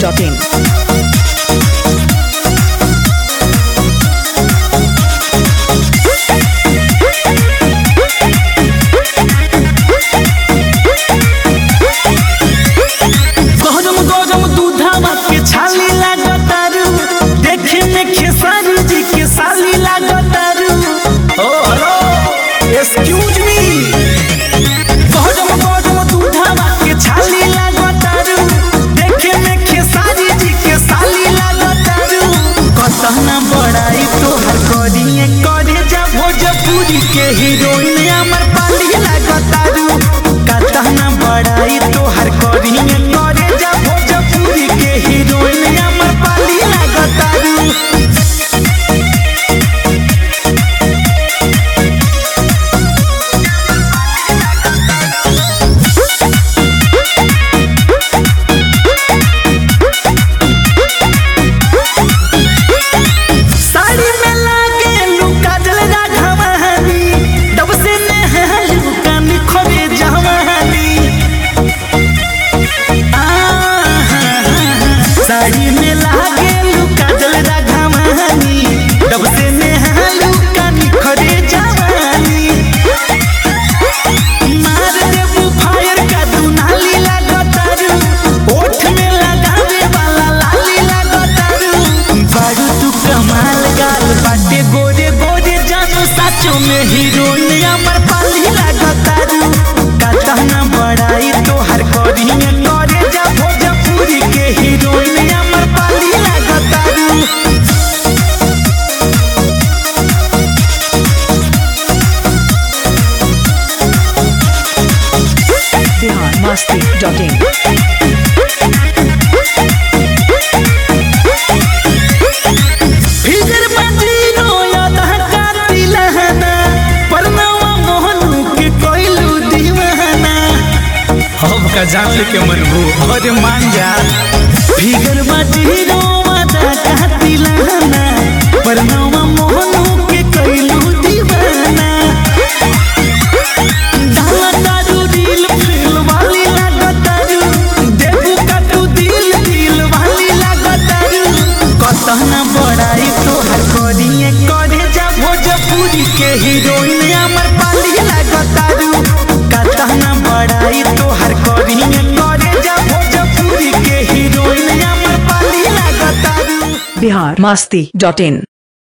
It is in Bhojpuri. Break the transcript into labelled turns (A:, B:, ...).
A: biharmasti.in.
B: Excuse me, गौरम दूधावा के छाली लागतारू, देखे में खेसारी जी के साली लागतारू। कतना बड़ाई तोहर करिए करे जा भोजपुरी के हीरोइन अमर पाली लागतारू। कतना बड़ाई तोहर करिए करे जा भोजपुरी के हीरोइन अमर पाली लागतारू। साड़ी में लागे काजल राघवानी, डब से नेहालू कानी खड़े जवानी। मार देबू फायर का दुनाली लागतारू, ओठ में लगावे वाला लाली लागतारू। बारू तू कमाल गाल बाटे गोरे गोरे जानो साचो में हीरोइन अमर पाली लागतारू। कतना बड़ाई तोहर करिए करे जा भोजपुरी के हीरोइन अमर पाली लागतारू।
A: biharmasti.in.
B: फिगर बजीरो याद काती लहना, परनवा मोहनू के कोइलू दीवाना। अब का जान लेके मनबू और मान जा। फिगर बजीरो याद काती लहना, परनवा मोहनू के कोइलू दीवाना। डाला दारू दिल फिल वाली लागतारू, देबू का तू दिल दिल वाली लागतारू। कतना बड़ाई तोहर करिए करे जा भोजपुरी के हीरोइन अमर पाली लागतारू। कतना बड़ाई तोहर करिए करे जा भोजपुरी के हीरोइन अमर पाली लागतारू।
A: biharmasti.in.